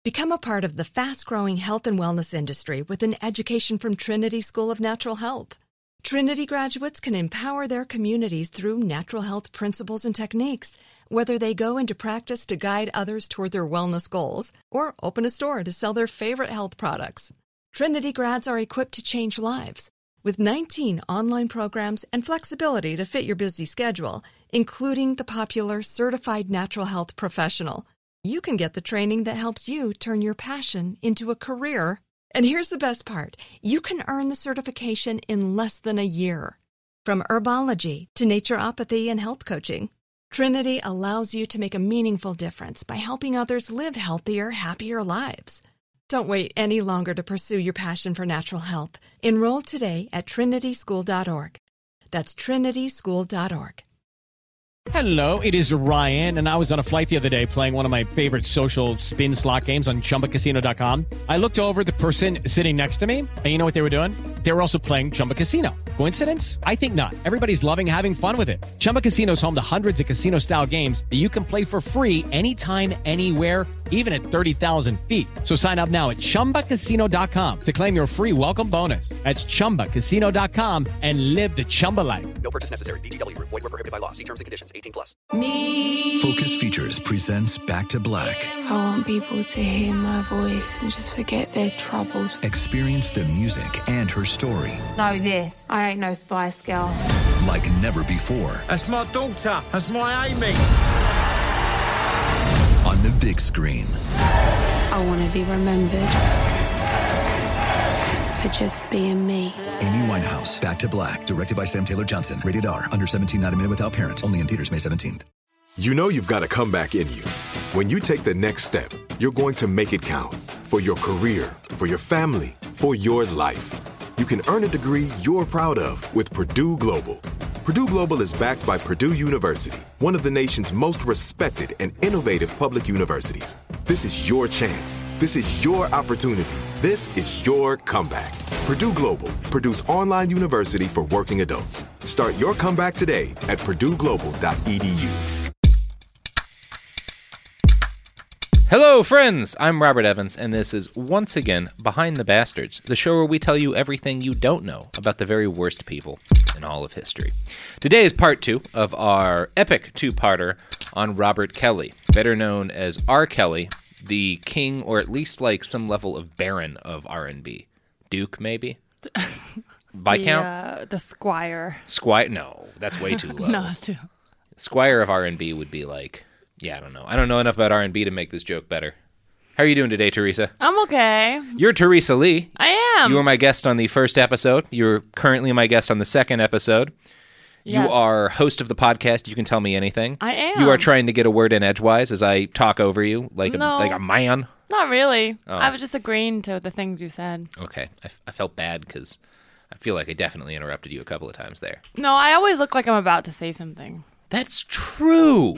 Become a part of the fast-growing health and wellness industry with an education from Trinity School of Natural Health. Trinity graduates can empower their communities through natural health principles and techniques, whether they go into practice to guide others toward their wellness goals or open a store to sell their favorite health products. Trinity grads are equipped to change lives. With 19 online programs and flexibility to fit your busy schedule, including the popular Certified Natural Health Professional, you can get the training that helps you turn your passion into a career. And here's the best part. You can earn the certification in less than a year. From herbology to naturopathy and health coaching, Trinity allows you to make a meaningful difference by helping others live healthier, happier lives. Don't wait any longer to pursue your passion for natural health. Enroll today at trinityschool.org. That's trinityschool.org. Hello, it is Ryan, and I was on a flight the other day playing one of my favorite social spin slot games on ChumbaCasino.com. I looked over at the person sitting next to me, and you know what they were doing? They were also playing Chumba Casino. Coincidence? I think not. Everybody's loving having fun with it. Chumba Casino is home to hundreds of casino-style games that you can play for free anytime, anywhere, even at 30,000 feet. So sign up now at ChumbaCasino.com to claim your free welcome bonus. That's ChumbaCasino.com and live the Chumba life. No purchase necessary. VGW. Void where prohibited by law. See terms and conditions. 18+. Me. Focus Features presents Back to Black. I want people to hear my voice and just forget their troubles. Experience the music and her story. Know this. I ain't no Spice Girl. Like never before. That's my daughter. That's my Amy. On the big screen. I want to be remembered for just being me. Amy Winehouse, Back to Black, directed by Sam Taylor Johnson. Rated R, under 17, not a minute without parent. Only in theaters May 17th. You know you've got a comeback in you. When you take the next step, you're going to make it count. For your career, for your family, for your life. You can earn a degree you're proud of with Purdue Global. Purdue Global is backed by Purdue University, one of the nation's most respected and innovative public universities. This is your chance. This is your opportunity. This is your comeback. Purdue Global, Purdue's online university for working adults. Start your comeback today at purdueglobal.edu. Hello, friends! I'm Robert Evans, and this is, once again, Behind the Bastards, the show where we tell you everything you don't know about the very worst people in all of history. Today is part 2 of our epic two-parter on Robert Kelly, better known as R. Kelly, the king, or at least like some level of baron of R&B. Duke, maybe? Viscount? The Squire. Squire? No, that's way too low. No, that's too low. Squire of R&B would be like... Yeah, I don't know. I don't know enough about R&B to make this joke better. How are you doing today, Teresa? I'm okay. You're Teresa Lee. I am. You were my guest on the first episode. You're currently my guest on the second episode. Yes. You are host of the podcast. You can tell me anything. I am. You are trying to get a word in edgewise as I talk over you like a man. Not really. Oh. I was just agreeing to the things you said. Okay. I felt bad because I feel like I definitely interrupted you a couple of times there. No, I always look like I'm about to say something. That's true.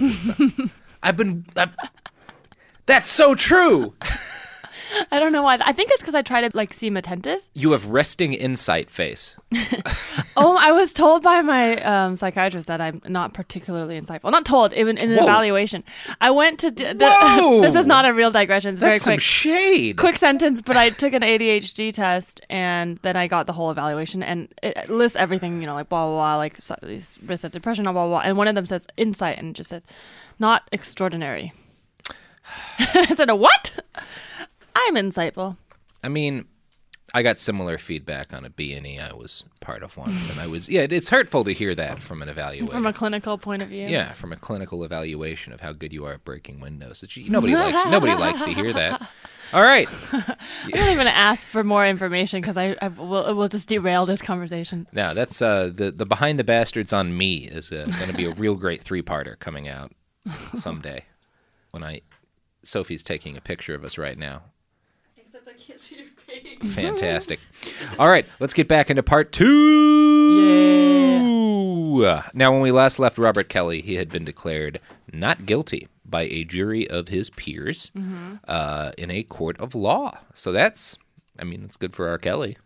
That's so true. I don't know why. I think it's because I try to seem attentive. You have resting insight face. Oh, I was told by my psychiatrist that I'm not particularly insightful. Not told, even in an evaluation. I went to... This is not a real digression. It's very quick. That's some shade. Quick sentence, but I took an ADHD test, and then I got the whole evaluation, and it lists everything, like blah, blah, blah, like risk of depression, blah, blah, blah. And one of them says insight, and it just said, not extraordinary. I said, what? I'm insightful. I mean, I got similar feedback on a B&E I was part of once, and it's hurtful to hear that from an evaluator. From a clinical point of view? Yeah, from a clinical evaluation of how good you are at breaking windows. Nobody likes to hear that. All right. I'm not even going to ask for more information because we'll just derail this conversation. Now, that's the Behind the Bastards on Me is going to be a real great 3-parter coming out someday. Sophie's taking a picture of us right now. Except I can't see your face. Fantastic. All right, let's get back into part 2. Yeah. Now, when we last left Robert Kelly, he had been declared not guilty by a jury of his peers in a court of law. So that's good for R. Kelly.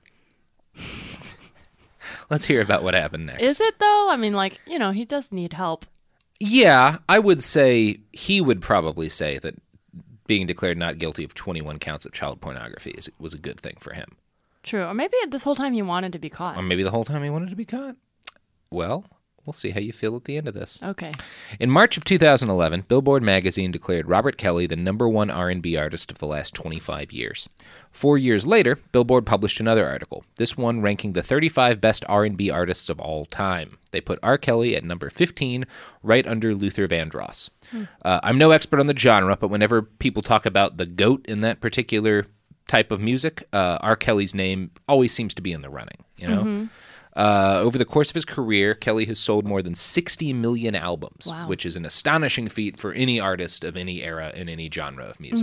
Let's hear about what happened next. Is it, though? He does need help. Yeah, I would say he would probably say that being declared not guilty of 21 counts of child pornography was a good thing for him. True. Or maybe this whole time he wanted to be caught. Or maybe the whole time he wanted to be caught. Well, we'll see how you feel at the end of this. Okay. In March of 2011, Billboard magazine declared Robert Kelly the #1 R&B artist of the last 25 years. 4 years later, Billboard published another article, this one ranking the 35 best R&B artists of all time. They put R. Kelly at number 15, right under Luther Vandross. I'm no expert on the genre, but whenever people talk about the GOAT in that particular type of music, R. Kelly's name always seems to be in the running, you know? Over the course of his career, Kelly has sold more than 60 million albums, which is an astonishing feat for any artist of any era in any genre of music.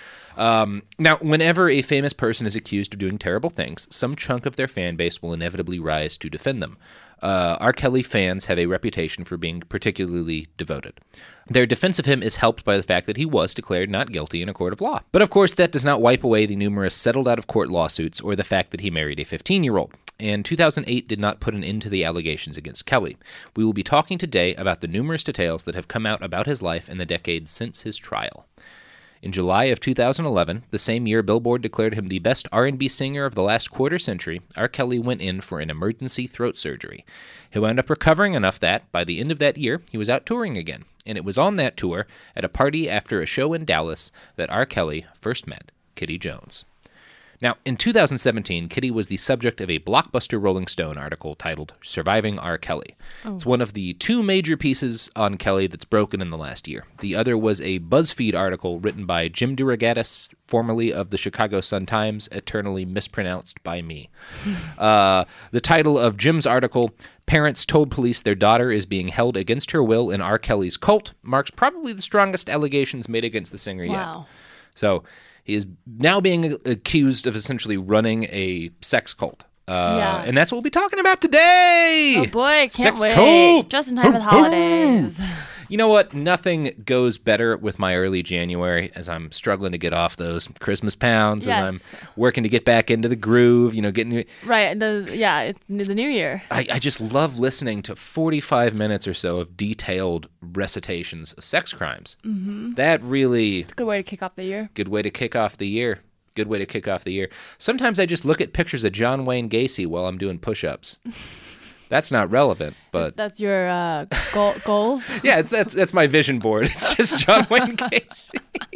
Now, whenever a famous person is accused of doing terrible things, some chunk of their fan base will inevitably rise to defend them. R. Kelly fans have a reputation for being particularly devoted. Their defense of him is helped by the fact that he was declared not guilty in a court of law. But of course, that does not wipe away the numerous settled out-of-court lawsuits or the fact that he married a 15-year-old. And 2008 did not put an end to the allegations against Kelly. We will be talking today about the numerous details that have come out about his life in the decades since his trial. In July of 2011, the same year Billboard declared him the best R&B singer of the last quarter century, R. Kelly went in for an emergency throat surgery. He wound up recovering enough that, by the end of that year, he was out touring again. And it was on that tour, at a party after a show in Dallas, that R. Kelly first met Kitty Jones. Now, in 2017, Kitty was the subject of a blockbuster Rolling Stone article titled Surviving R. Kelly. It's one of the two major pieces on Kelly that's broken in the last year. The other was a BuzzFeed article written by Jim DeRogatis, formerly of the Chicago Sun-Times, eternally mispronounced by me. The title of Jim's article, Parents Told Police Their Daughter is Being Held Against Her Will in R. Kelly's Cult, marks probably the strongest allegations made against the singer yet. So he is now being accused of essentially running a sex cult. And that's what we'll be talking about today. Oh boy, can't sex wait. Cult. Just in time for the holidays. You know what? Nothing goes better with my early January as I'm struggling to get off those Christmas pounds, as I'm working to get back into the groove, you know, getting... Right. It's the new year. I just love listening to 45 minutes or so of detailed recitations of sex crimes. That really... It's a good way to kick off the year. Good way to kick off the year. Good way to kick off the year. Sometimes I just look at pictures of John Wayne Gacy while I'm doing push-ups. That's not relevant, but... That's your goals? Yeah, that's my vision board. It's just John Wayne Gacy.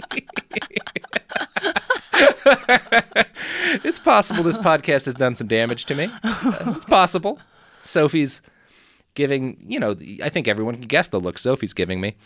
It's possible this podcast has done some damage to me. It's possible. Sophie's giving, I think everyone can guess the look Sophie's giving me.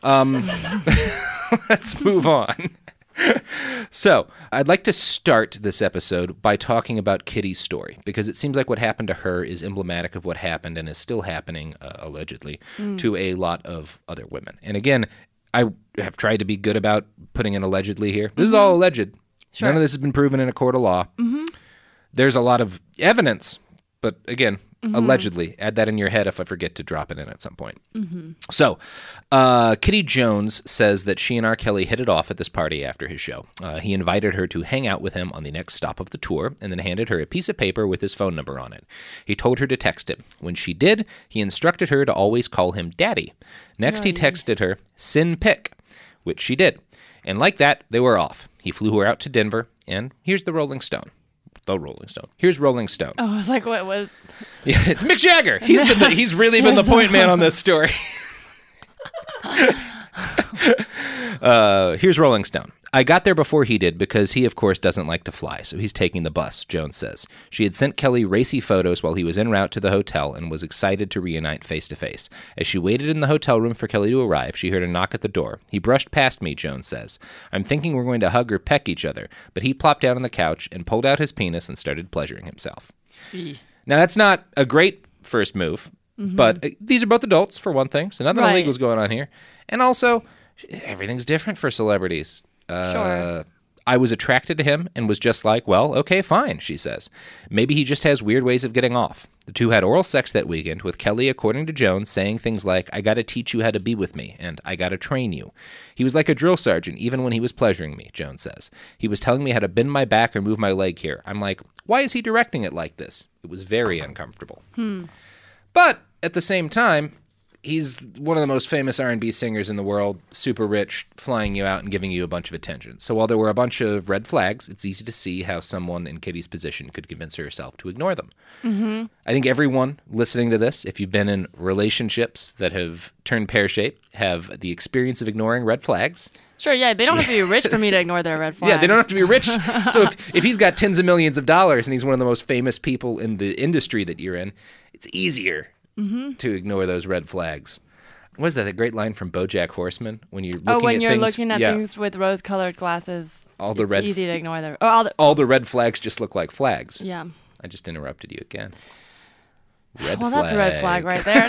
Let's move on. So, I'd like to start this episode by talking about Kitty's story, because it seems like what happened to her is emblematic of what happened and is still happening, allegedly, to a lot of other women. And again, I have tried to be good about putting in allegedly here. This is all alleged. Sure. None of this has been proven in a court of law. There's a lot of evidence, but again, allegedly. Add that in your head if I forget to drop it in at some point. So, Kitty Jones says that she and R. Kelly hit it off at this party after his show. He invited her to hang out with him on the next stop of the tour and then handed her a piece of paper with his phone number on it. He told her to text him. When she did, he instructed her to always call him Daddy. Next, he texted her, "Send pic," which she did. And like that, they were off. He flew her out to Denver, and here's the Rolling Stone. The Rolling Stone. Here's Rolling Stone. Oh, I was like, what was... Yeah, it's Mick Jagger. He's really been the point man on this story. Here's Rolling Stone. I got there before he did because he, of course, doesn't like to fly, so he's taking the bus, Jones says. She had sent Kelly racy photos while he was en route to the hotel and was excited to reunite face-to-face. As she waited in the hotel room for Kelly to arrive, she heard a knock at the door. He brushed past me, Jones says. I'm thinking we're going to hug or peck each other, but he plopped down on the couch and pulled out his penis and started pleasuring himself. Now, that's not a great first move, but these are both adults, for one thing, so nothing illegal is going on here. And also, everything's different for celebrities. Sure. I was attracted to him and was just like, well, okay, fine, she says. Maybe he just has weird ways of getting off. The two had oral sex that weekend, with Kelly, according to Jones, saying things like, I gotta teach you how to be with me, and I gotta train you. He was like a drill sergeant, even when he was pleasuring me, Jones says. He was telling me how to bend my back or move my leg here. I'm like, why is he directing it like this? It was very uncomfortable. But at the same time, he's one of the most famous R&B singers in the world, super rich, flying you out and giving you a bunch of attention. So while there were a bunch of red flags, it's easy to see how someone in Kitty's position could convince herself to ignore them. Mm-hmm. I think everyone listening to this, if you've been in relationships that have turned pear-shaped, have the experience of ignoring red flags. Sure, yeah, they don't have to be rich for me to ignore their red flags. Yeah, they don't have to be rich. So if he's got tens of millions of dollars and he's one of the most famous people in the industry that you're in, it's easier to ignore those red flags. What is that? The great line from BoJack Horseman when you're looking at things with rose-colored glasses. It's easy to ignore them. All the red flags just look like flags. Yeah. I just interrupted you again. Well, that's a red flag right there.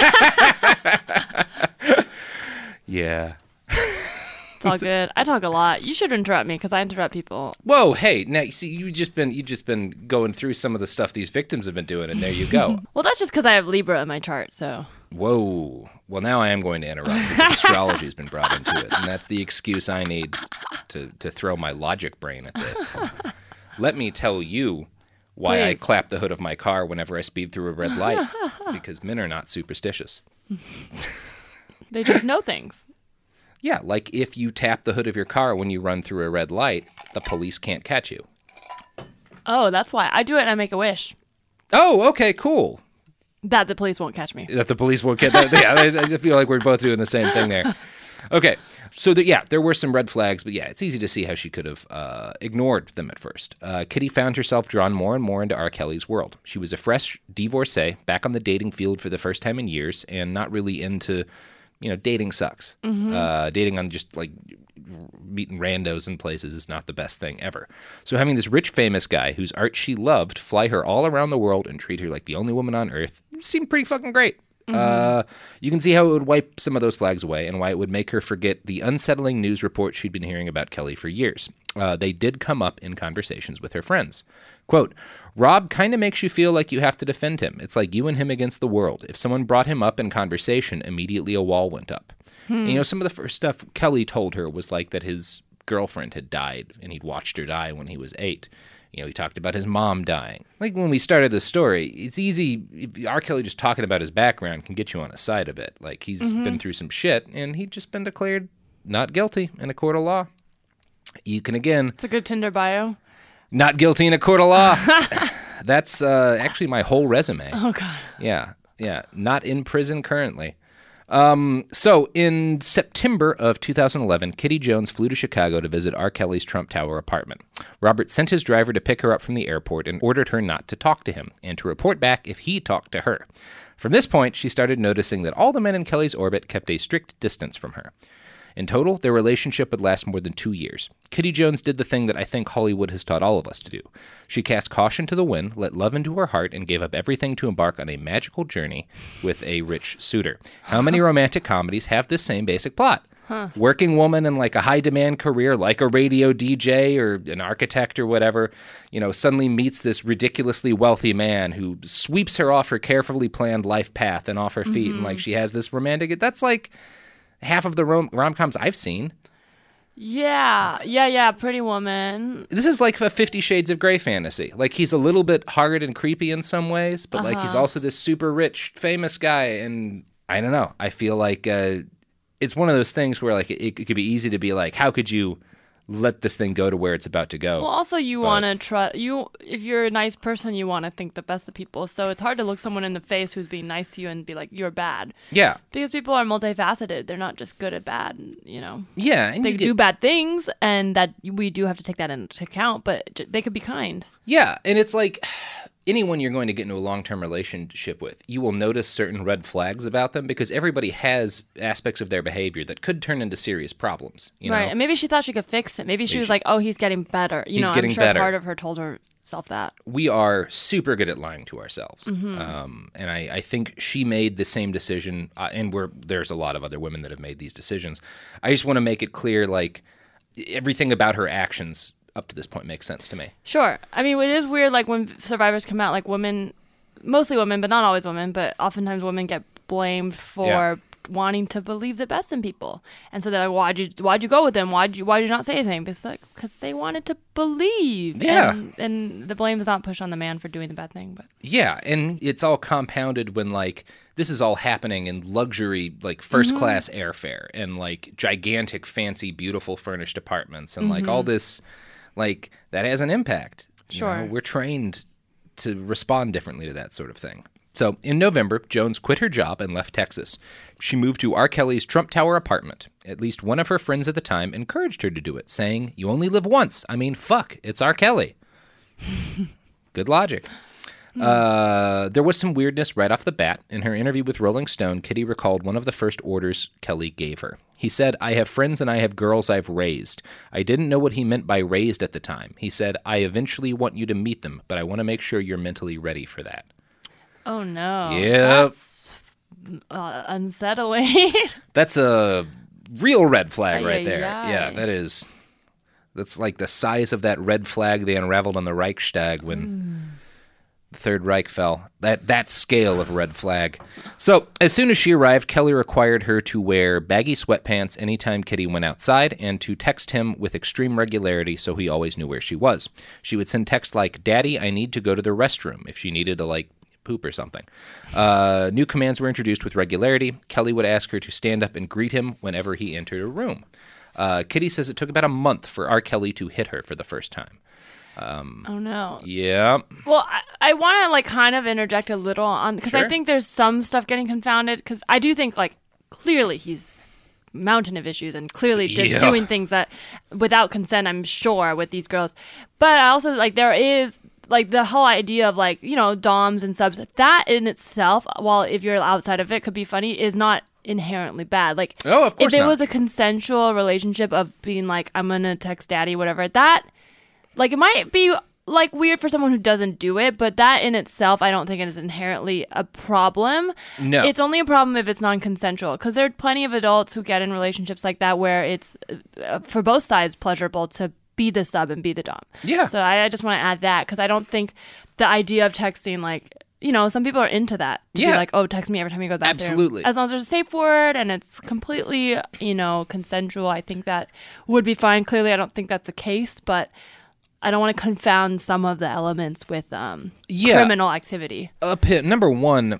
Yeah. It's all good. I talk a lot. You should interrupt me because I interrupt people. Whoa, hey, now you see, you've just been going through some of the stuff these victims have been doing, and there you go. Well, that's just because I have Libra in my chart, so. Whoa. Well, now I am going to interrupt because astrology has been brought into it, and that's the excuse I need to throw my logic brain at this. Let me tell you why I clap the hood of my car whenever I speed through a red light, because men are not superstitious. They just know things. Yeah, like if you tap the hood of your car when you run through a red light, the police can't catch you. Oh, that's why. I do it and I make a wish. Oh, okay, cool. That the police won't catch me. That the police won't catch that. Yeah, I feel like we're both doing the same thing there. Okay, so there were some red flags, but yeah, it's easy to see how she could have ignored them at first. Kitty found herself drawn more and more into R. Kelly's world. She was a fresh divorcee, back on the dating field for the first time in years, and not really into... dating sucks. Dating on just like meeting randos in places is not the best thing ever. So having this rich, famous guy whose art she loved fly her all around the world and treat her like the only woman on earth seemed pretty fucking great. You can see how it would wipe some of those flags away and why it would make her forget the unsettling news reports she'd been hearing about Kelly for years. They did come up in conversations with her friends. Quote, Rob kind of makes you feel like you have to defend him. It's like you and him against the world. If someone brought him up in conversation, immediately a wall went up. And, some of the first stuff Kelly told her was like that his girlfriend had died and he'd watched her die when he was 8. He talked about his mom dying. Like when we started this story, it's easy. R. Kelly just talking about his background can get you on his side a bit. Like he's been through some shit and he'd just been declared not guilty in a court of law. You can again... It's a good Tinder bio. Not guilty in a court of law. That's actually my whole resume. Oh, God. Yeah. Not in prison currently. So in September of 2011, Kitty Jones flew to Chicago to visit R. Kelly's Trump Tower apartment. Robert sent his driver to pick her up from the airport and ordered her not to talk to him and to report back if he talked to her. From this point, she started noticing that all the men in Kelly's orbit kept a strict distance from her. In total, their relationship would last more than 2 years. Kitty Jones did the thing that I think Hollywood has taught all of us to do. She cast caution to the wind, let love into her heart, and gave up everything to embark on a magical journey with a rich suitor. How many romantic comedies have this same basic plot? Working woman in like a high-demand career, like a radio DJ or an architect or whatever, suddenly meets this ridiculously wealthy man who sweeps her off her carefully planned life path and off her feet, and like she has this romantic... That's like... half of the rom-coms I've seen. Yeah. Pretty Woman. This is like a 50 Shades of Grey fantasy. Like he's a little bit hard and creepy in some ways, but like he's also this super rich, famous guy. And I don't know. I feel like it's one of those things where like it could be easy to be like, how could you let this thing go to where it's about to go? Well, also you want to trust you. If you're a nice person, you want to think the best of people. So it's hard to look someone in the face who's being nice to you and be like, you're bad. Yeah. Because people are multifaceted. They're not just good at bad, Yeah. And they do bad things, and that we do have to take that into account, but they could be kind. Yeah. And it's like... anyone you're going to get into a long-term relationship with, you will notice certain red flags about them because everybody has aspects of their behavior that could turn into serious problems. Right, and maybe she thought she could fix it. Maybe she was like, oh, he's getting better. He's getting I'm sure better. Part of her told herself that. We are super good at lying to ourselves. And I think she made the same decision, and there's a lot of other women that have made these decisions. I just want to make it clear, like, everything about her actions up to this point makes sense to me. Sure. I mean, it is weird, like, when survivors come out, like, women, mostly women, but not always women, but oftentimes women get blamed for wanting to believe the best in people. And so they're like, why'd you go with them? Why'd you not say anything? Because they wanted to believe. Yeah. And the blame is not pushed on the man for doing the bad thing. But yeah, and it's all compounded when, like, this is all happening in luxury, like, first-class airfare and, like, gigantic, fancy, beautiful furnished apartments and, like, all this, like, that has an impact. Sure. You know, we're trained to respond differently to that sort of thing. So, in November, Jones quit her job and left Texas. She moved to R. Kelly's Trump Tower apartment. At least one of her friends at the time encouraged her to do it, saying, "You only live once. I mean, fuck, it's R. Kelly." Good logic. There was some weirdness right off the bat. In her interview with Rolling Stone, Kitty recalled one of the first orders Kelly gave her. He said, "I have friends and I have girls I've raised. I didn't know what he meant by raised at the time. He said, I eventually want you to meet them, but I want to make sure you're mentally ready for that." Oh, no. Yep. That's unsettling. That's a real red flag right there. Ay. Yeah, that's like the size of that red flag they unraveled on the Reichstag when the Third Reich fell. That scale of red flag. So as soon as she arrived, Kelly required her to wear baggy sweatpants anytime Kitty went outside and to text him with extreme regularity so he always knew where she was. She would send texts like, "Daddy, I need to go to the restroom," if she needed to, like, poop or something. New commands were introduced with regularity. Kelly would ask her to stand up and greet him whenever he entered a room. Kitty says it took about a month for R. Kelly to hit her for the first time. Oh, no. Yeah. Well, I want to, like, kind of interject a little on, because Sure. I think there's some stuff getting confounded, because I do think, like, clearly he's mountain of issues and clearly just doing things that without consent, I'm sure, with these girls. But I also, like, there is, like, the whole idea of, like, you know, doms and subs, that in itself, while if you're outside of it could be funny, is not inherently bad. Like, Oh, of course if it not. was a consensual relationship of being like, I'm gonna text daddy, whatever, that, like, it might be, like, weird for someone who doesn't do it, but that in itself, I don't think it is inherently a problem. No. It's only a problem if it's non-consensual, because there are plenty of adults who get in relationships like that where it's, for both sides, pleasurable to be the sub and be the dom. Yeah. So I just want to add that, because I don't think the idea of texting, like, you know, some people are into that. To be Yeah. like, oh, text me every time you go to the bathroom. Absolutely. As long as there's a safe word and it's completely, you know, consensual, I think that would be fine. Clearly, I don't think that's the case, but I don't want to confound some of the elements with criminal activity. Number one,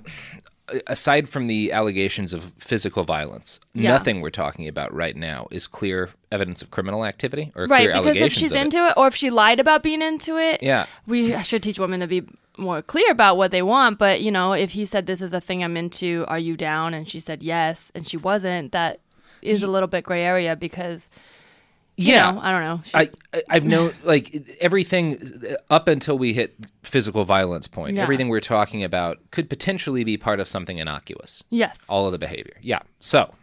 aside from the allegations of physical violence, nothing we're talking about right now is clear evidence of criminal activity or Right, clear because allegations if she's of into it, or if she lied about being into it, Yeah. we should teach women to be more clear about what they want. But, you know, if he said, this is a thing I'm into, are you down? And she said yes, and she wasn't, that is a little bit gray area because, you know, I don't know. I've known, like, everything up until we hit physical violence point, Yeah. everything we're talking about could potentially be part of something innocuous. Yes. All of the behavior. Yeah. So,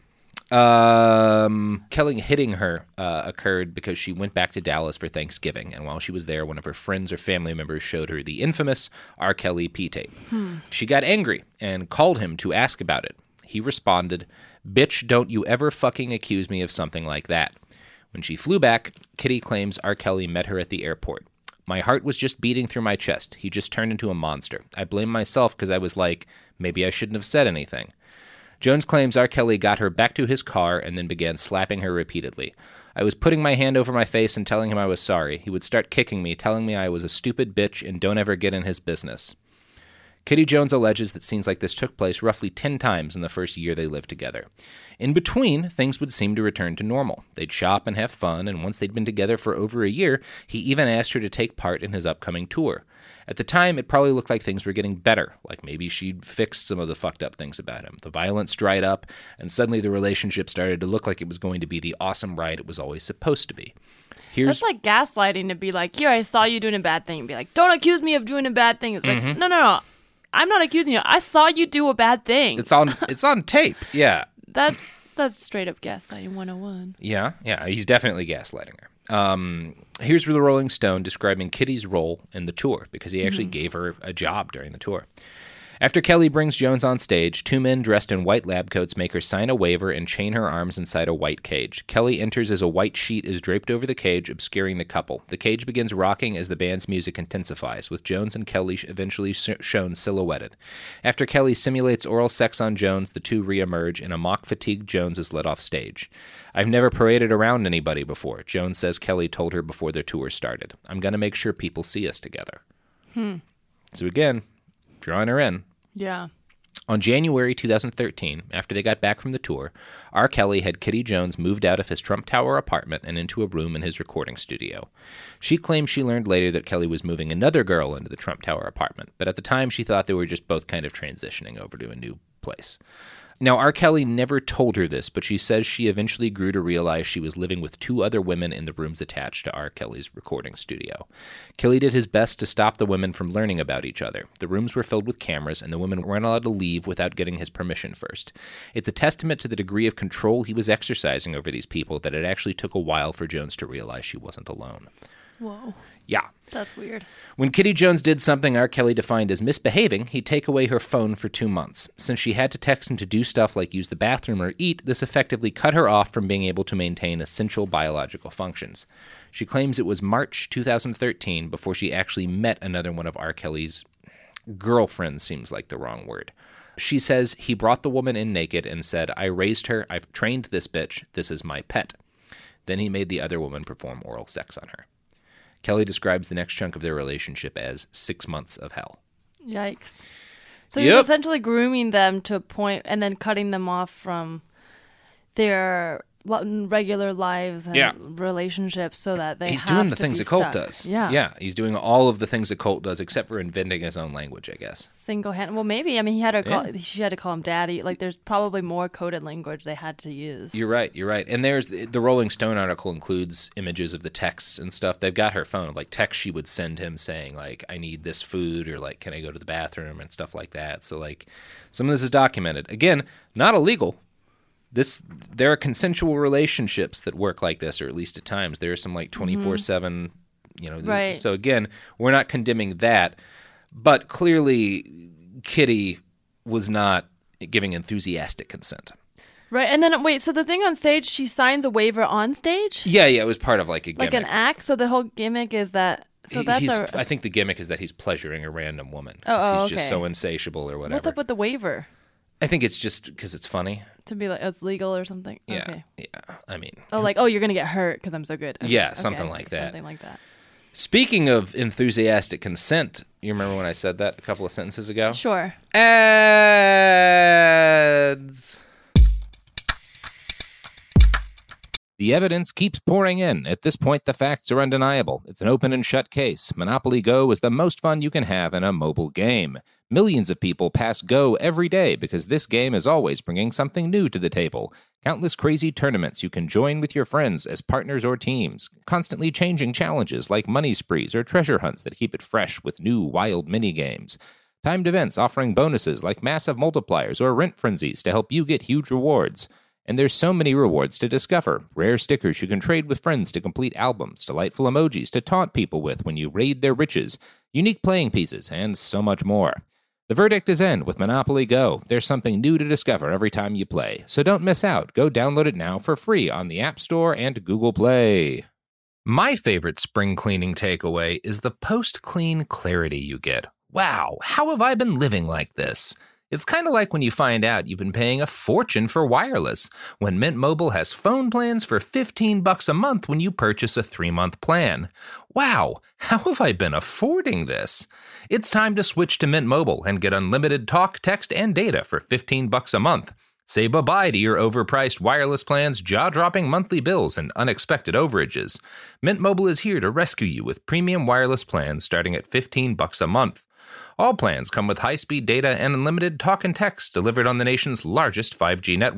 Kelly hitting her occurred because she went back to Dallas for Thanksgiving, and while she was there, one of her friends or family members showed her the infamous R. Kelly P-tape. She got angry and called him to ask about it. He responded, "Bitch, don't you ever fucking accuse me of something like that." When she flew back, Kitty claims R. Kelly met her at the airport. "My heart was just beating through my chest. He just turned into a monster. I blame myself because I was like, maybe I shouldn't have said anything." Jones claims R. Kelly got her back to his car and then began slapping her repeatedly. "I was putting my hand over my face and telling him I was sorry. He would start kicking me, telling me I was a stupid bitch and don't ever get in his business." Kitty Jones alleges that scenes like this took place roughly 10 times in the first year they lived together. In between, things would seem to return to normal. They'd shop and have fun, and once they'd been together for over a year, he even asked her to take part in his upcoming tour. At the time, it probably looked like things were getting better, like maybe she'd fixed some of the fucked up things about him. The violence dried up, and suddenly the relationship started to look like it was going to be the awesome ride it was always supposed to be. That's like gaslighting, to be like, here, I saw you doing a bad thing. And be like, don't accuse me of doing a bad thing. It's like, no. I'm not accusing you. I saw you do a bad thing. It's on tape, yeah. That's straight up gaslighting 101. Yeah, he's definitely gaslighting her. Here's the Rolling Stone describing Kitty's role in the tour, because he actually gave her a job during the tour. After Kelly brings Jones on stage, 2 men dressed in white lab coats make her sign a waiver and chain her arms inside a white cage. Kelly enters as a white sheet is draped over the cage, obscuring the couple. The cage begins rocking as the band's music intensifies, with Jones and Kelly eventually shown silhouetted. After Kelly simulates oral sex on Jones, the two re-emerge, and a mock-fatigued Jones is led off stage. "I've never paraded around anybody before," Jones says Kelly told her before their tour started. "I'm going to make sure people see us together." So again, drawing her in. Yeah. On January 2013, after they got back from the tour, R. Kelly had Kitty Jones moved out of his Trump Tower apartment and into a room in his recording studio. She claims she learned later that Kelly was moving another girl into the Trump Tower apartment, but at the time she thought they were just both kind of transitioning over to a new place. Now, R. Kelly never told her this, but she says she eventually grew to realize she was living with 2 other women in the rooms attached to R. Kelly's recording studio. Kelly did his best to stop the women from learning about each other. The rooms were filled with cameras, and the women weren't allowed to leave without getting his permission first. It's a testament to the degree of control he was exercising over these people that it actually took a while for Jones to realize she wasn't alone. Whoa. Yeah. That's weird. When Kitty Jones did something R. Kelly defined as misbehaving, he'd take away her phone for 2 months. Since she had to text him to do stuff like use the bathroom or eat, this effectively cut her off from being able to maintain essential biological functions. She claims it was March 2013 before she actually met another one of R. Kelly's girlfriends, seems like the wrong word. She says he brought the woman in naked and said, "I raised her, I've trained this bitch, this is my pet." Then he made the other woman perform oral sex on her. Kelly describes the next chunk of their relationship as 6 months of hell. Yikes. So he's essentially grooming them to a point and then cutting them off from their regular lives and relationships so that they He's have doing the to things be a cult stuck. does. Yeah. He's doing all of the things a cult does except for inventing his own language, I guess. Single-handed. Well, maybe. I mean, she had to call him daddy. Like, there's probably more coded language they had to use. You're right. And there's the Rolling Stone article includes images of the texts and stuff. They've got her phone, like texts she would send him saying, like, "I need this food," or like, "Can I go to the bathroom?" and stuff like that. So, like, some of this is documented. Again, not illegal. There are consensual relationships that work like this, or at least at times. There are some like 24/7, Right. So again, we're not condemning that, but clearly Kitty was not giving enthusiastic consent. Right. And then, wait, so the thing on stage, she signs a waiver on stage? Yeah, it was part of like a gimmick. Like an act? So the whole gimmick is that... So that's I think the gimmick is that he's pleasuring a random woman. Oh, he's just so insatiable or whatever. What's up with the waiver? I think it's just because it's funny. To be like, it's legal or something? Yeah, Okay. yeah. I mean... you're going to get hurt because I'm so good. Okay. Yeah, something like that. Something like that. Speaking of enthusiastic consent, you remember when I said that a couple of sentences ago? Sure. Ads. The evidence keeps pouring in. At this point, the facts are undeniable. It's an open and shut case. Monopoly Go is the most fun you can have in a mobile game. Millions of people pass Go every day because this game is always bringing something new to the table. Countless crazy tournaments you can join with your friends as partners or teams. Constantly changing challenges like money sprees or treasure hunts that keep it fresh with new wild mini-games. Timed events offering bonuses like massive multipliers or rent frenzies to help you get huge rewards. And there's so many rewards to discover. Rare stickers you can trade with friends to complete albums, delightful emojis to taunt people with when you raid their riches, unique playing pieces, and so much more. The verdict is in with Monopoly Go. There's something new to discover every time you play. So don't miss out. Go download it now for free on the App Store and Google Play. My favorite spring cleaning takeaway is the post-clean clarity you get. Wow, how have I been living like this? It's kind of like when you find out you've been paying a fortune for wireless, when Mint Mobile has phone plans for $15 a month when you purchase a 3-month plan. Wow, how have I been affording this? It's time to switch to Mint Mobile and get unlimited talk, text, and data for $15 a month. Say bye-bye to your overpriced wireless plans, jaw-dropping monthly bills, and unexpected overages. Mint Mobile is here to rescue you with premium wireless plans starting at $15 a month. All plans come with high-speed data and unlimited talk and text delivered on the nation's largest 5G network.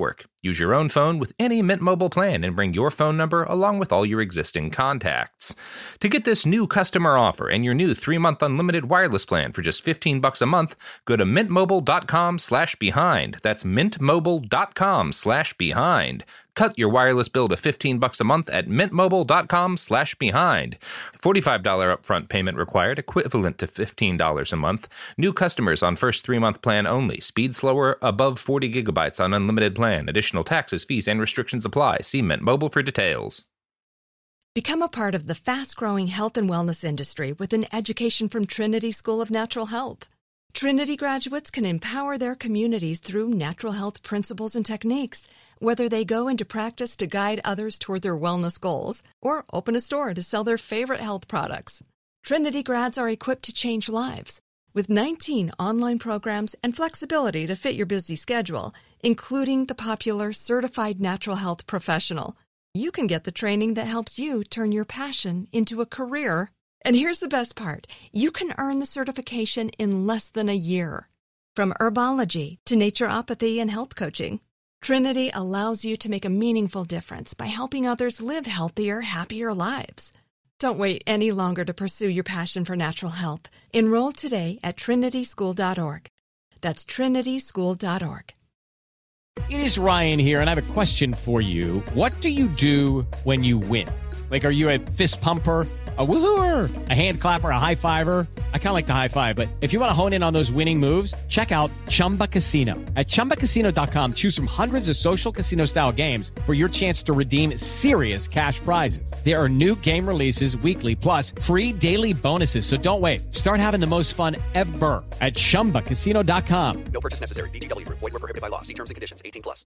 Use your own phone with any Mint Mobile plan and bring your phone number along with all your existing contacts. To get this new customer offer and your new 3-month unlimited wireless plan for just $15 a month, go to mintmobile.com/behind. That's mintmobile.com/behind. Cut your wireless bill to $15 a month at mintmobile.com/behind. $45 upfront payment required, equivalent to $15 a month. New customers on first 3-month plan only. Speed slower above 40 gigabytes on unlimited plan. Additional taxes, fees, and restrictions apply. See Mint Mobile for details. Become a part of the fast-growing health and wellness industry with an education from Trinity School of Natural Health. Trinity graduates can empower their communities through natural health principles and techniques, whether they go into practice to guide others toward their wellness goals or open a store to sell their favorite health products. Trinity grads are equipped to change lives with 19 online programs and flexibility to fit your busy schedule, including the popular Certified Natural Health Professional. You can get the training that helps you turn your passion into a career. And here's the best part. You can earn the certification in less than a year. From herbology to naturopathy and health coaching, Trinity allows you to make a meaningful difference by helping others live healthier, happier lives. Don't wait any longer to pursue your passion for natural health. Enroll today at trinityschool.org. That's trinityschool.org. It is Ryan here, and I have a question for you. What do you do when you win? Like, are you a fist pumper, a woohooer, a hand clapper, a high fiver? I kind of like the high five, but if you want to hone in on those winning moves, check out Chumba Casino. At ChumbaCasino.com, choose from hundreds of social casino-style games for your chance to redeem serious cash prizes. There are new game releases weekly, plus free daily bonuses. So don't wait. Start having the most fun ever at ChumbaCasino.com. No purchase necessary. VGW Group. Void where prohibited by law. See terms and conditions. 18+.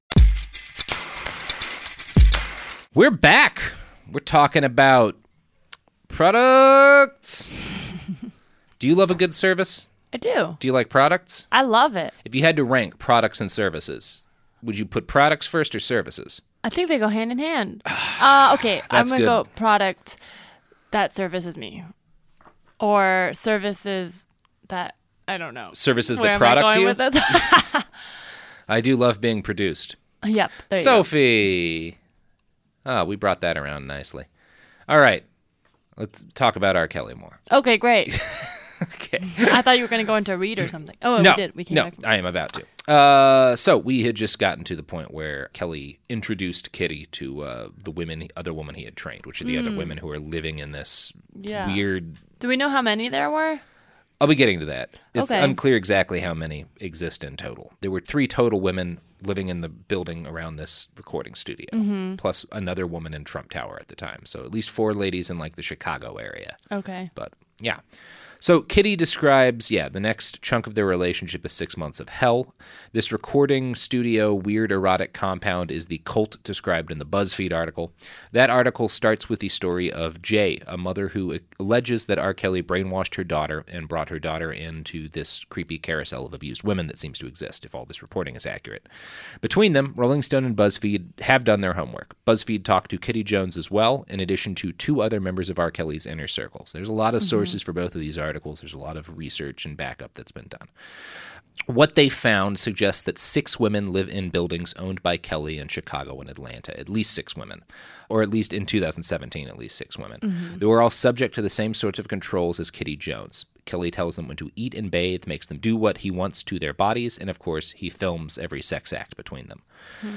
We're back. We're talking about products. Do you love a good service? I do. Do you like products? I love it. If you had to rank products and services, would you put products first or services? I think they go hand in hand. Okay, I'm going to go product that services me. Or services that, I don't know. Services Where that product you? With this? I do love being produced. Yep. There Sophie. We brought that around nicely. All right. Let's talk about R. Kelly more. Okay, great. Okay. I thought you were going to go into read or something. Oh, no, we did. We came back. I am about to. So we had just gotten to the point where Kelly introduced Kitty to the other woman he had trained, which are the other women who are living in this weird... Do we know how many there were? I'll be getting to that. It's Okay. unclear exactly how many exist in total. There were 3 total women living in the building around this recording studio, plus another woman in Trump Tower at the time. So at least 4 ladies in like the Chicago area. Okay. But yeah. So Kitty describes, the next chunk of their relationship is 6 months of hell. This recording studio weird erotic compound is the cult described in the BuzzFeed article. That article starts with the story of Jay, a mother who alleges that R. Kelly brainwashed her daughter and brought her daughter into this creepy carousel of abused women that seems to exist, if all this reporting is accurate. Between them, Rolling Stone and BuzzFeed have done their homework. BuzzFeed talked to Kitty Jones as well, in addition to 2 other members of R. Kelly's inner circles. There's a lot of sources for both of these articles. There's a lot of research and backup that's been done. What they found suggests that 6 women live in buildings owned by Kelly in Chicago and Atlanta, at least 6 women, or at least in 2017, at least 6 women. They were all subject to the same sorts of controls as Kitty Jones. Kelly tells them when to eat and bathe, makes them do what he wants to their bodies, and of course, he films every sex act between them.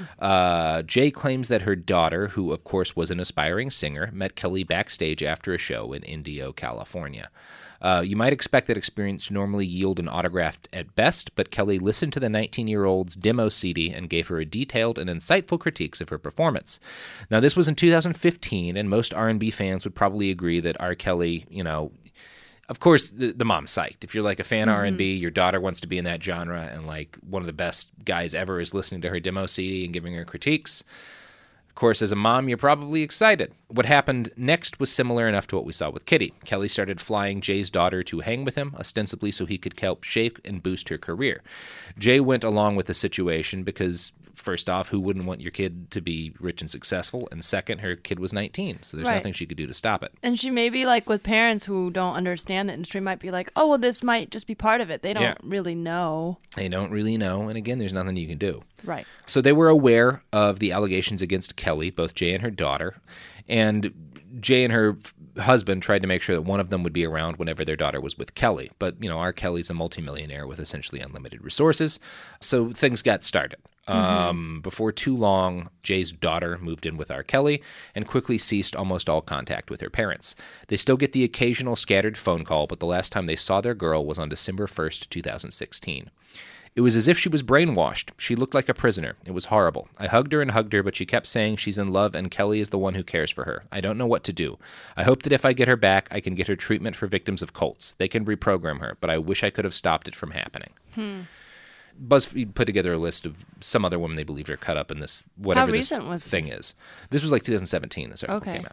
Jay claims that her daughter, who of course was an aspiring singer, met Kelly backstage after a show in Indio, California. You might expect that experience to normally yield an autograph at best, but Kelly listened to the 19-year-old's demo CD and gave her a detailed and insightful critiques of her performance. Now, this was in 2015, and most R&B fans would probably agree that R. Kelly, of course, the mom's psyched. If you're like a fan of R&B, your daughter wants to be in that genre, and like one of the best guys ever is listening to her demo CD and giving her critiques. Of course, as a mom, you're probably excited. What happened next was similar enough to what we saw with Kitty. Kelly started flying Jay's daughter to hang with him, ostensibly so he could help shape and boost her career. Jay went along with the situation because first off, who wouldn't want your kid to be rich and successful? And second, her kid was 19, so there's nothing she could do to stop it. And she may be like, with parents who don't understand the industry, might be like, oh, well, this might just be part of it. They don't really know. They don't really know. And again, there's nothing you can do. Right. So they were aware of the allegations against Kelly, both Jay and her daughter. And Jay and her husband tried to make sure that one of them would be around whenever their daughter was with Kelly. But, R. Kelly's a multimillionaire with essentially unlimited resources. So things got started. Before too long, Jay's daughter moved in with R. Kelly and quickly ceased almost all contact with her parents. They still get the occasional scattered phone call, but the last time they saw their girl was on December 1st, 2016. It was as if she was brainwashed. She looked like a prisoner. It was horrible. I hugged her, but she kept saying she's in love and Kelly is the one who cares for her. I don't know what to do. I hope that if I get her back, I can get her treatment for victims of cults. They can reprogram her, but I wish I could have stopped it from happening. BuzzFeed put together a list of some other women they believed are cut up in this, whatever this thing is. This was like 2017, this article came out.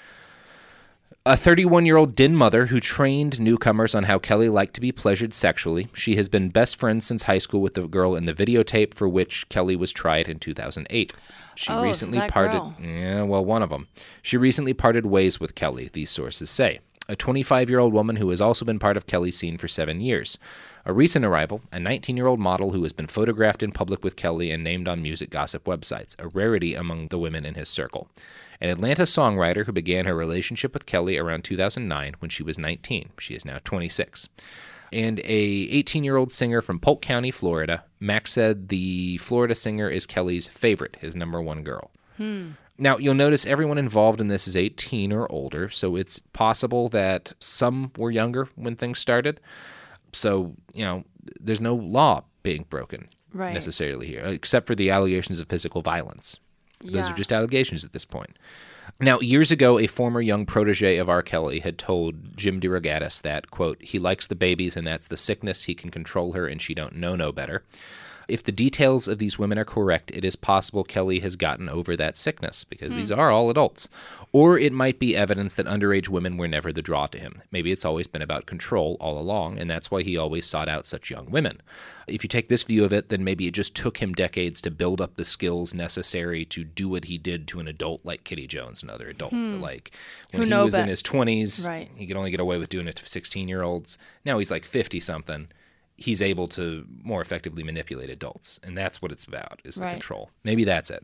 A 31-year-old Din mother who trained newcomers on how Kelly liked to be pleasured sexually. She has been best friends since high school with the girl in the videotape for which Kelly was tried in 2008. She recently parted. Yeah, well, one of them. She recently parted ways with Kelly, these sources say. A 25-year-old woman who has also been part of Kelly's scene for 7 years. A recent arrival, a 19-year-old model who has been photographed in public with Kelly and named on music gossip websites, a rarity among the women in his circle. An Atlanta songwriter who began her relationship with Kelly around 2009 when she was 19. She is now 26. And a 18-year-old singer from Polk County, Florida. Max said the Florida singer is Kelly's favorite, his number one girl. Now, you'll notice everyone involved in this is 18 or older, so it's possible that some were younger when things started. So, there's no law being broken necessarily here, except for the allegations of physical violence. Those are just allegations at this point. Now, years ago, a former young protege of R. Kelly had told Jim DeRogatis that, quote, he likes the babies and that's the sickness. He can control her and she don't know no better. If the details of these women are correct, it is possible Kelly has gotten over that sickness because these are all adults. Or it might be evidence that underage women were never the draw to him. Maybe it's always been about control all along, and that's why he always sought out such young women. If you take this view of it, then maybe it just took him decades to build up the skills necessary to do what he did to an adult like Kitty Jones and other adults. That, like, when he was in his 20s, he could only get away with doing it to 16-year-olds. Now he's like 50-something. He's able to more effectively manipulate adults, and that's what it's about, is the control. Maybe that's it.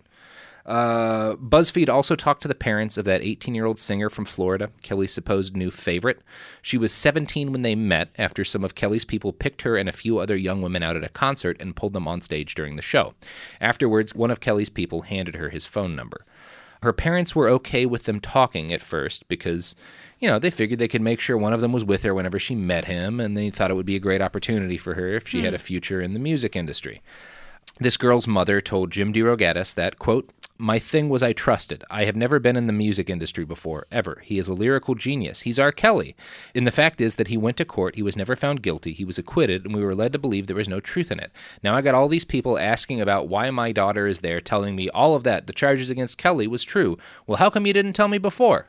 BuzzFeed also talked to the parents of that 18-year-old singer from Florida, Kelly's supposed new favorite. She was 17 when they met after some of Kelly's people picked her and a few other young women out at a concert and pulled them on stage during the show. Afterwards, one of Kelly's people handed her his phone number. Her parents were okay with them talking at first because, they figured they could make sure one of them was with her whenever she met him, and they thought it would be a great opportunity for her if she had a future in the music industry. This girl's mother told Jim DeRogatis that, quote, my thing was I trusted. I have never been in the music industry before, ever. He is a lyrical genius. He's R. Kelly. And the fact is that he went to court. He was never found guilty. He was acquitted, and we were led to believe there was no truth in it. Now I got all these people asking about why my daughter is there, telling me all of that. The charges against Kelly was true. Well, how come you didn't tell me before?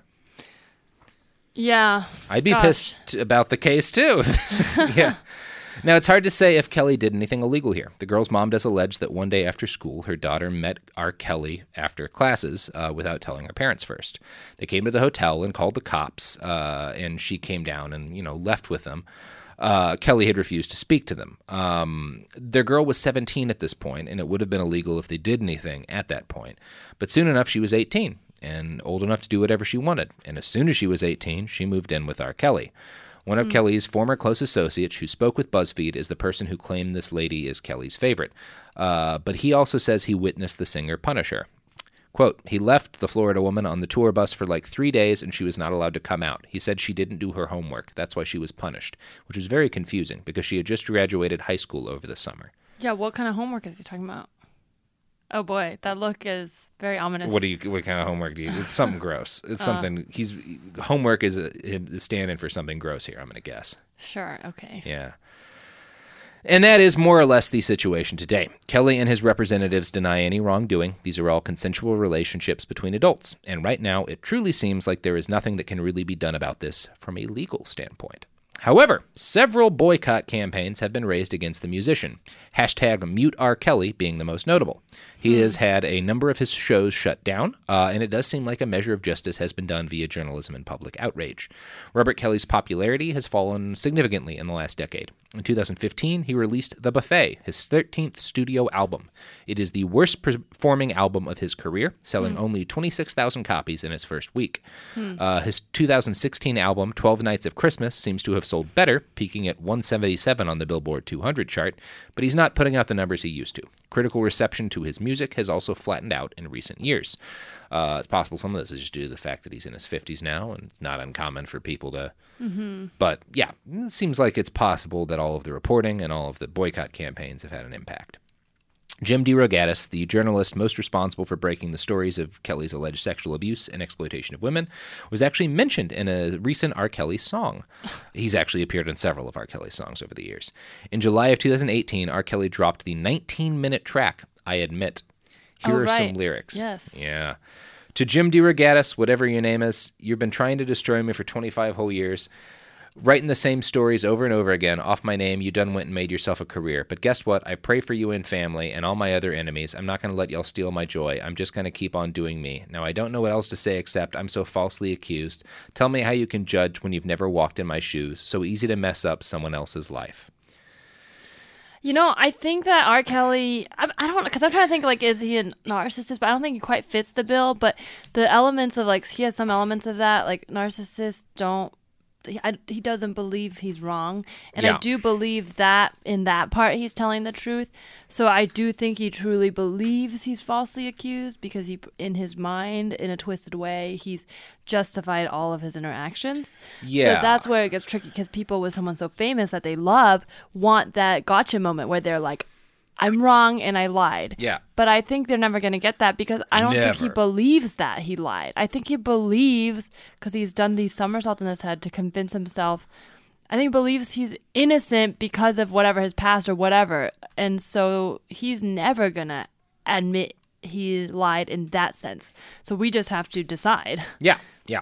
Yeah. I'd be pissed about the case, too. Yeah. Now, it's hard to say if Kelly did anything illegal here. The girl's mom does allege that one day after school, her daughter met R. Kelly after classes without telling her parents first. They came to the hotel and called the cops, and she came down and, left with them. Kelly had refused to speak to them. Their girl was 17 at this point, and it would have been illegal if they did anything at that point. But soon enough, she was 18 and old enough to do whatever she wanted. And as soon as she was 18, she moved in with R. Kelly. One of Kelly's former close associates who spoke with BuzzFeed is the person who claimed this lady is Kelly's favorite. But he also says he witnessed the singer punish her. Quote, he left the Florida woman on the tour bus for like 3 days and she was not allowed to come out. He said she didn't do her homework. That's why she was punished, which was very confusing because she had just graduated high school over the summer. Yeah, what kind of homework is he talking about? Oh boy, that look is very ominous. What kind of homework do you? It's something gross. It's something. Homework is a stand-in for something gross here. I'm going to guess. Sure. Okay. Yeah. And that is more or less the situation today. Kelly and his representatives deny any wrongdoing. These are all consensual relationships between adults. And right now, it truly seems like there is nothing that can really be done about this from a legal standpoint. However, several boycott campaigns have been raised against the musician, #MuteRKelly being the most notable. He has had a number of his shows shut down, and it does seem like a measure of justice has been done via journalism and public outrage. Robert Kelly's popularity has fallen significantly in the last decade. In 2015, he released The Buffet, his 13th studio album. It is the worst performing album of his career, selling only 26,000 copies in its first week. His 2016 album, 12 Nights of Christmas, seems to have sold better, peaking at 177 on the Billboard 200 chart, but he's not putting out the numbers he used to. Critical reception to his music has also flattened out in recent years. It's possible some of this is just due to the fact that he's in his 50s now, and it's not uncommon for people to... But yeah, it seems like it's possible that all of the reporting and all of the boycott campaigns have had an impact. Jim DeRogatis, the journalist most responsible for breaking the stories of Kelly's alleged sexual abuse and exploitation of women, was actually mentioned in a recent R. Kelly song. He's actually appeared in several of R. Kelly's songs over the years. In July of 2018, R. Kelly dropped the 19-minute track, I Admit. Here are some lyrics. Yes. Yeah. To Jim DeRogatis, whatever your name is, you've been trying to destroy me for 25 whole years. Writing the same stories over and over again off my name, you done went and made yourself a career. But guess what? I pray for you and family and all my other enemies. I'm not going to let y'all steal my joy. I'm just going to keep on doing me. Now, I don't know what else to say except I'm so falsely accused. Tell me how you can judge when you've never walked in my shoes. So easy to mess up someone else's life. You know, I think that R. Kelly, I don't know, because I'm trying to think, like, is he a narcissist? But I don't think he quite fits the bill. But the elements of, like, he has some elements of that. Like, narcissists don't, he doesn't believe he's wrong. And I do believe that in that part he's telling the truth. So I do think he truly believes he's falsely accused because he, in his mind, in a twisted way, he's justified all of his interactions. Yeah. So that's where it gets tricky because people with someone so famous that they love want that gotcha moment where they're like, I'm wrong and I lied. Yeah. But I think they're never going to get that because I don't think he believes that he lied. I think he believes, because he's done these somersaults in his head to convince himself, I think he believes he's innocent because of whatever his past or whatever. And so he's never going to admit he lied in that sense. So we just have to decide. Yeah, yeah.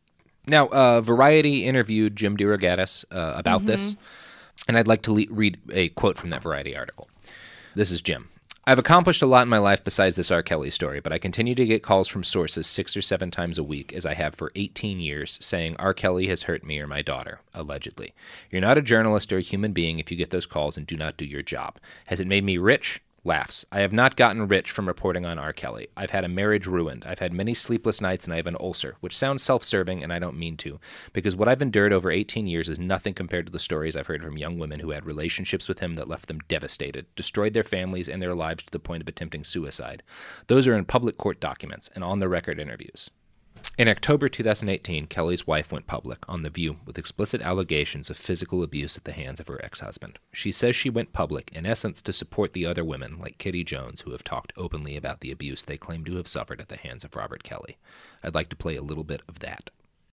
Now, Variety interviewed Jim DeRogatis about this, and I'd like to read a quote from that Variety article. This is Jim. I've accomplished a lot in my life besides this R. Kelly story, but I continue to get calls from sources 6 or 7 times a week, as I have for 18 years, saying R. Kelly has hurt me or my daughter, allegedly. You're not a journalist or a human being if you get those calls and do not do your job. Has it made me rich? Laughs. I have not gotten rich from reporting on R. Kelly. I've had a marriage ruined. I've had many sleepless nights, and I have an ulcer, which sounds self-serving, and I don't mean to, because what I've endured over 18 years is nothing compared to the stories I've heard from young women who had relationships with him that left them devastated, destroyed their families and their lives to the point of attempting suicide. Those are in public court documents and on-the-record interviews. In October 2018, Kelly's wife went public on The View with explicit allegations of physical abuse at the hands of her ex-husband. She says she went public, in essence, to support the other women, like Kitty Jones, who have talked openly about the abuse they claim to have suffered at the hands of Robert Kelly. I'd like to play a little bit of that.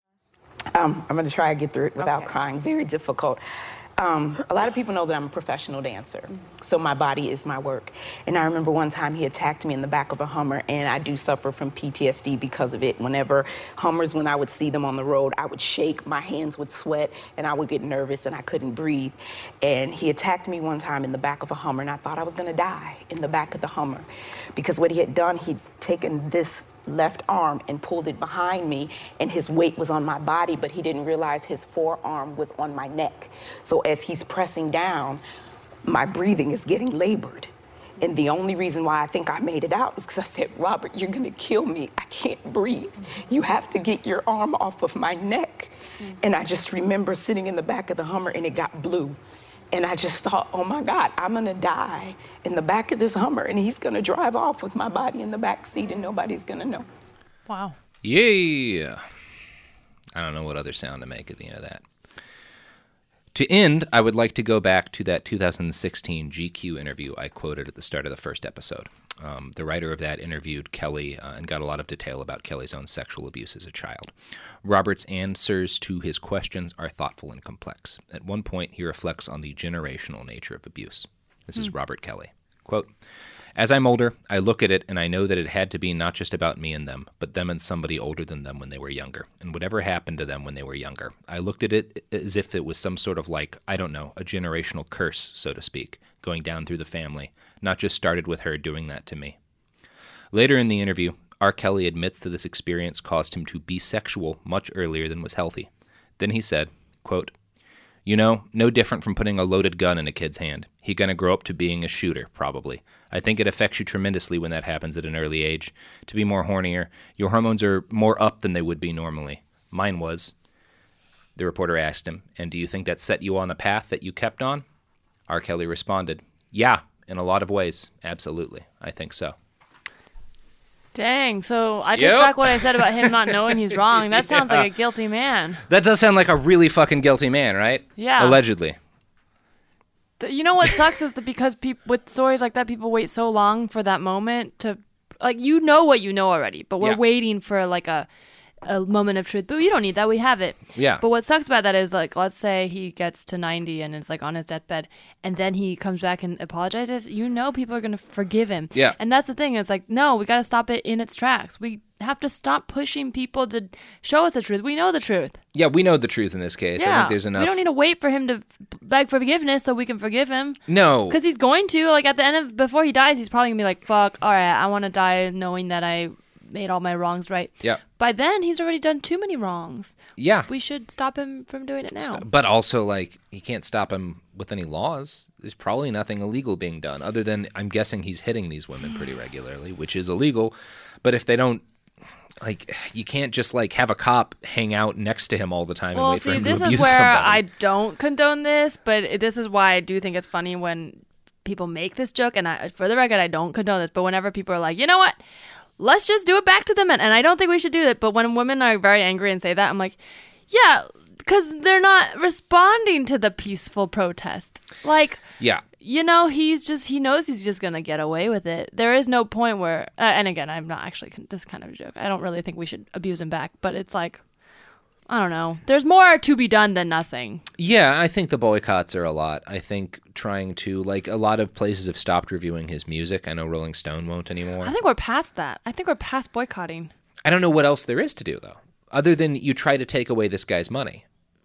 I'm going to try to get through it without crying. Very difficult. A lot of people know that I'm a professional dancer, so my body is my work. And I remember one time he attacked me in the back of a Hummer, and I do suffer from PTSD because of it. Whenever Hummers, when I would see them on the road, I would shake, my hands would sweat, and I would get nervous, and I couldn't breathe. And he attacked me one time in the back of a Hummer, and I thought I was going to die in the back of the Hummer. Because what he had done, he'd taken this left arm and pulled it behind me, and his weight was on my body, but he didn't realize his forearm was on my neck. So as he's pressing down, my breathing is getting labored. And the only reason why I think I made it out is because I said, Robert, you're gonna kill me. I can't breathe. You have to get your arm off of my neck. And I just remember sitting in the back of the Hummer, and it got blue. And I just thought, oh my God, I'm gonna die in the back of this Hummer, and he's gonna drive off with my body in the back seat, and nobody's gonna know. Wow. Yeah. I don't know what other sound to make at the end of that. To end, I would like to go back to that 2016 GQ interview I quoted at the start of the first episode. The writer of that interviewed Kelly and got a lot of detail about Kelly's own sexual abuse as a child. Robert's answers to his questions are thoughtful and complex. At one point, he reflects on the generational nature of abuse. This is Robert Kelly. Quote, "As I'm older, I look at it and I know that it had to be not just about me and them, but them and somebody older than them when they were younger. And whatever happened to them when they were younger, I looked at it as if it was some sort of like, I don't know, a generational curse, so to speak, going down through the family, not just started with her doing that to me." Later in the interview, R. Kelly admits that this experience caused him to be sexual much earlier than was healthy. Then he said, quote, "You know, no different from putting a loaded gun in a kid's hand. He gonna grow up to being a shooter, probably. I think it affects you tremendously when that happens at an early age. To be more hornier, your hormones are more up than they would be normally. Mine was." The reporter asked him, "And do you think that set you on the path that you kept on?" R. Kelly responded, "Yeah, in a lot of ways. Absolutely. I think so." Dang, so I take back what I said about him not knowing he's wrong. That sounds like a guilty man. That does sound like a really fucking guilty man, right? Yeah. Allegedly. You know what sucks is that because with stories like that, people wait so long for that moment to, like, you know what you know already, but we're waiting for like a moment of truth. But you don't need that. We have it. Yeah. But what sucks about that is, like, let's say he gets to 90 and is like on his deathbed, and then he comes back and apologizes. You know people are going to forgive him. Yeah. And that's the thing. It's like, no, we got to stop it in its tracks. We have to stop pushing people to show us the truth. We know the truth. Yeah, we know the truth in this case. Yeah. I think there's enough. We don't need to wait for him to beg forgiveness so we can forgive him. No. Because he's going to. Like, at the end of, before he dies, he's probably going to be like, fuck, all right, I want to die knowing that I made all my wrongs right. Yeah. By then, he's already done too many wrongs. Yeah. We should stop him from doing it now. But also, like, he can't stop him with any laws. There's probably nothing illegal being done, other than, I'm guessing he's hitting these women pretty regularly, which is illegal. But if they don't, like, you can't just, like, have a cop hang out next to him all the time and wait for him to abuse somebody. This is where I don't condone this, but this is why I do think it's funny when people make this joke. And for the record, I don't condone this, but whenever people are like, you know what? Let's just do it back to the men. And I don't think we should do that. But when women are very angry and say that, I'm like, yeah, because they're not responding to the peaceful protest. Like, yeah, you know, he knows he's just going to get away with it. There is no point where, and again, I'm not actually, this kind of a joke. I don't really think we should abuse him back. But it's like, I don't know. There's more to be done than nothing. Yeah, I think the boycotts are a lot. I think trying to, like, a lot of places have stopped reviewing his music. I know Rolling Stone won't anymore. I think we're past that. I think we're past boycotting. I don't know what else there is to do, though, other than you try to take away this guy's money.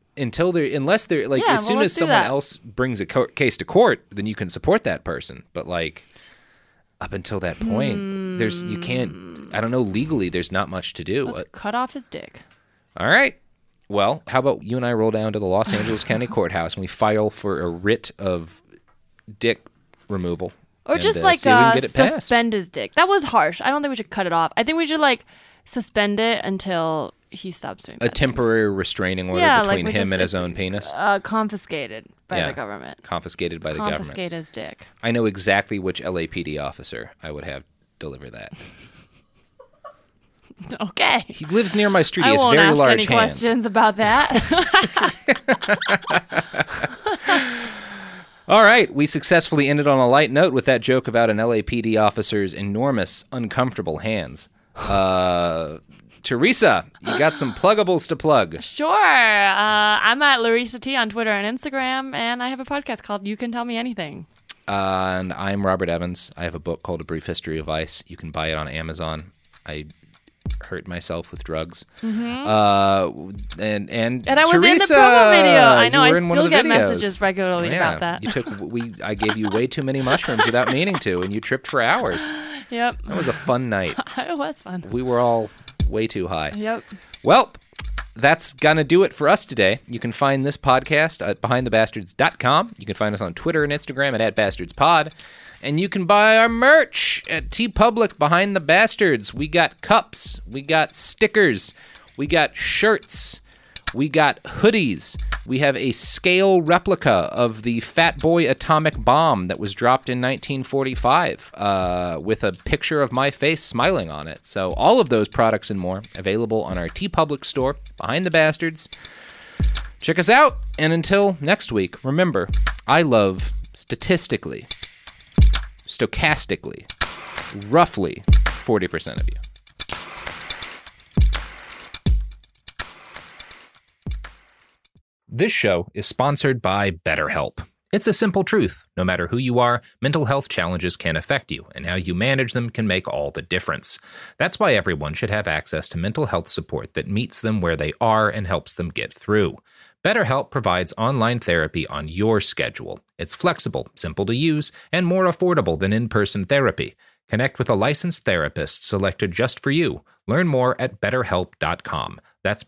Unless they're, like, as soon as someone else brings a case to court, then you can support that person. But, like, up until that point, you can't, I don't know, legally, there's not much to do. Let's cut off his dick. All right. Well, how about you and I roll down to the Los Angeles County Courthouse and we file for a writ of dick removal? Or just, like, suspend his dick. That was harsh. I don't think we should cut it off. I think we should, like, suspend it until he stops doing that. A temporary restraining order between him and his own penis? Confiscated by the government. Confiscated by the government. Confiscate his dick. I know exactly which LAPD officer I would have deliver that. Okay. He lives near my street. He has very large hands. I won't ask any questions about that. All right. We successfully ended on a light note with that joke about an LAPD officer's enormous, uncomfortable hands. Teresa, you got some pluggables to plug. Sure. I'm at Larissa T on Twitter and Instagram, and I have a podcast called You Can Tell Me Anything. And I'm Robert Evans. I have a book called A Brief History of Vice. You can buy it on Amazon. I hurt myself with drugs. Mm-hmm. And I was Teresa, in the promo video. I know. I still get videos. Messages regularly about that. I gave you way too many mushrooms without meaning to, and you tripped for hours. Yep. That was a fun night. It was fun. We were all way too high. Yep. Well, that's gonna do it for us today. You can find this podcast at BehindTheBastards.com. You can find us on Twitter and Instagram at @BastardsPod. And you can buy our merch at TeePublic Behind the Bastards. We got cups. We got stickers. We got shirts. We got hoodies. We have a scale replica of the Fat Boy atomic bomb that was dropped in 1945 with a picture of my face smiling on it. So all of those products and more available on our TeePublic store, Behind the Bastards. Check us out. And until next week, remember, I love statistically, stochastically, roughly 40% of you. This show is sponsored by BetterHelp. It's a simple truth. No matter who you are, mental health challenges can affect you, and how you manage them can make all the difference. That's why everyone should have access to mental health support that meets them where they are and helps them get through. BetterHelp provides online therapy on your schedule. It's flexible, simple to use, and more affordable than in-person therapy. Connect with a licensed therapist selected just for you. Learn more at BetterHelp.com. That's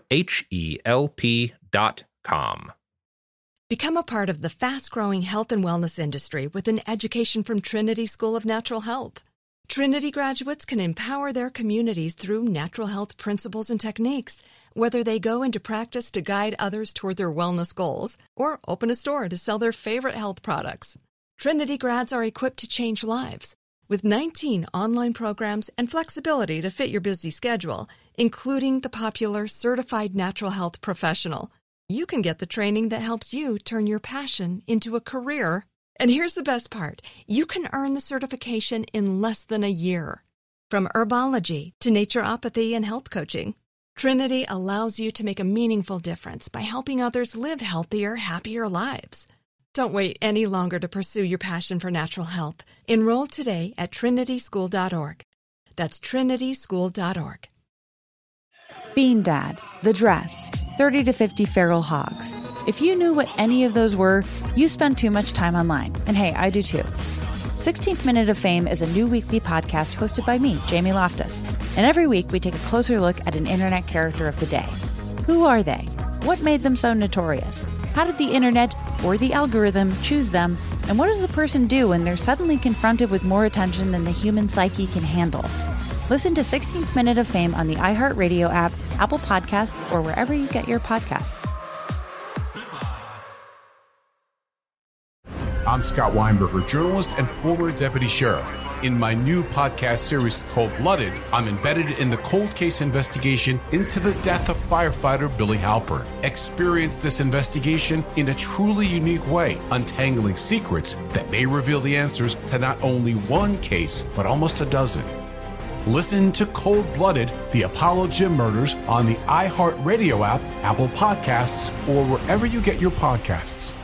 BetterHelp.com. Become a part of the fast-growing health and wellness industry with an education from Trinity School of Natural Health. Trinity graduates can empower their communities through natural health principles and techniques, whether they go into practice to guide others toward their wellness goals or open a store to sell their favorite health products. Trinity grads are equipped to change lives with 19 online programs and flexibility to fit your busy schedule, including the popular Certified Natural Health Professional. You can get the training that helps you turn your passion into a career. And here's the best part. You can earn the certification in less than a year. From herbology to naturopathy and health coaching, Trinity allows you to make a meaningful difference by helping others live healthier, happier lives. Don't wait any longer to pursue your passion for natural health. Enroll today at trinityschool.org. That's trinityschool.org. Bean Dad, The Dress, 30 to 50 Feral Hogs. If you knew what any of those were, you spend too much time online. And hey, I do too. 16th Minute of Fame is a new weekly podcast hosted by me, Jamie Loftus. And every week we take a closer look at an internet character of the day. Who are they? What made them so notorious? How did the internet or the algorithm choose them? And what does a person do when they're suddenly confronted with more attention than the human psyche can handle? Listen to 16th Minute of Fame on the iHeartRadio app, Apple Podcasts, or wherever you get your podcasts. I'm Scott Weinberger, journalist and former deputy sheriff. In my new podcast series, Cold-Blooded, I'm embedded in the cold case investigation into the death of firefighter Billy Halpern. Experience this investigation in a truly unique way, untangling secrets that may reveal the answers to not only one case, but almost a dozen. Listen to Cold-Blooded, The Apollo Gym Murders on the iHeartRadio app, Apple Podcasts, or wherever you get your podcasts.